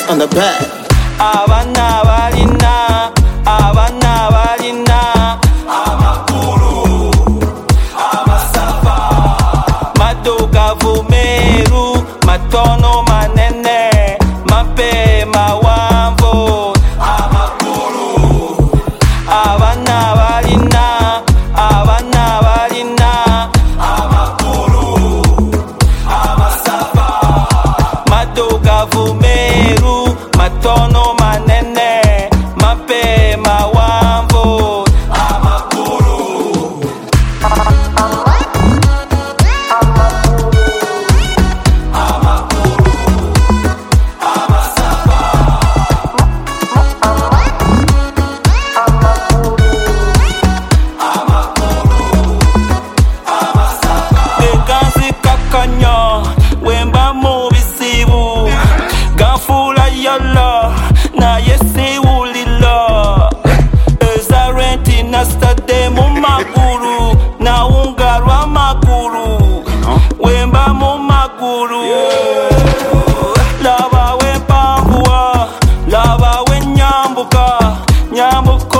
on the back. Abana balina amakuru amasafa maduga vumeru matono manene mape mawamvo amakuru abana balina amakuru amasafa maduga vumeru matono manene mape mawamvo amakuru amasafa eganzi kakanya wemba mu bizibu gafula yala na yesiwulila ezarenti nastade mu maguru na ungarwa maguru wemba mu maguru laba wempambuwa laba wenyambuka nyambuka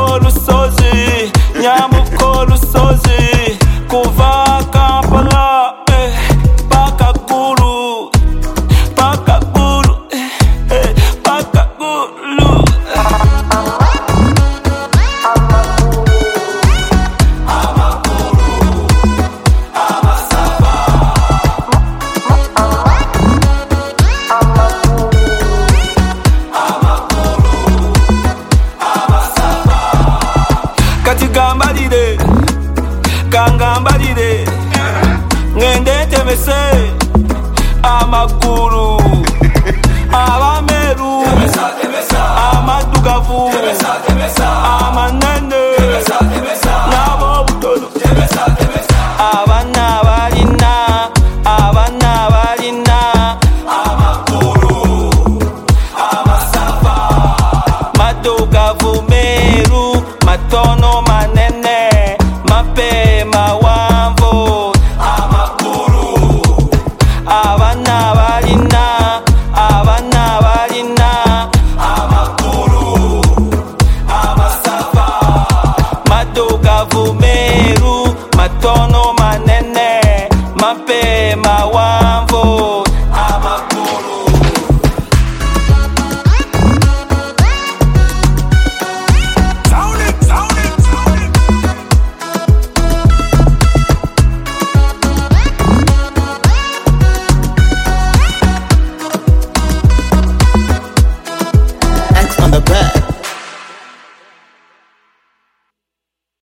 olusozi kuva Kampala paka Gulu kati kangambalire ngende temese amaguru